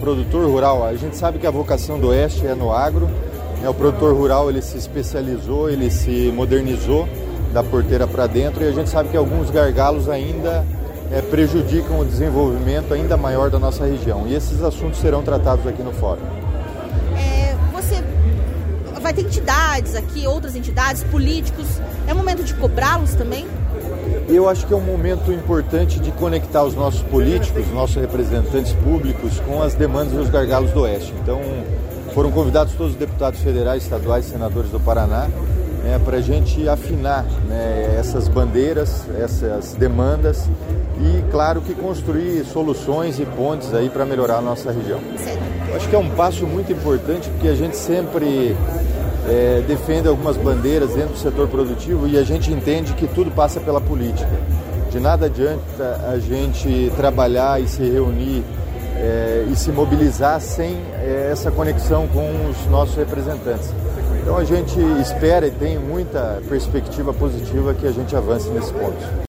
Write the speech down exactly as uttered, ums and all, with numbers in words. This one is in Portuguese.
produtor rural, a gente sabe que a vocação do Oeste é no agro, né? O produtor rural ele se especializou, ele se modernizou da porteira para dentro e a gente sabe que alguns gargalos ainda é, prejudicam o desenvolvimento ainda maior da nossa região. E esses assuntos serão tratados aqui no fórum. É, você vai ter entidades aqui, outras entidades, políticos, é momento de cobrá-los também? Eu acho que é um momento importante de conectar os nossos políticos, nossos representantes públicos com as demandas dos gargalos do Oeste. Então, foram convidados todos os deputados federais, estaduais e senadores do Paraná né, para a gente afinar né, essas bandeiras, essas demandas e, claro, que construir soluções e pontes aí para melhorar a nossa região. Eu acho que é um passo muito importante porque a gente sempre é, defende algumas bandeiras dentro do setor produtivo e a gente entende que tudo passa pela política. De nada adianta a gente trabalhar e se reunir é, e se mobilizar sem é, essa conexão com os nossos representantes. Então a gente espera e tem muita perspectiva positiva que a gente avance nesse ponto.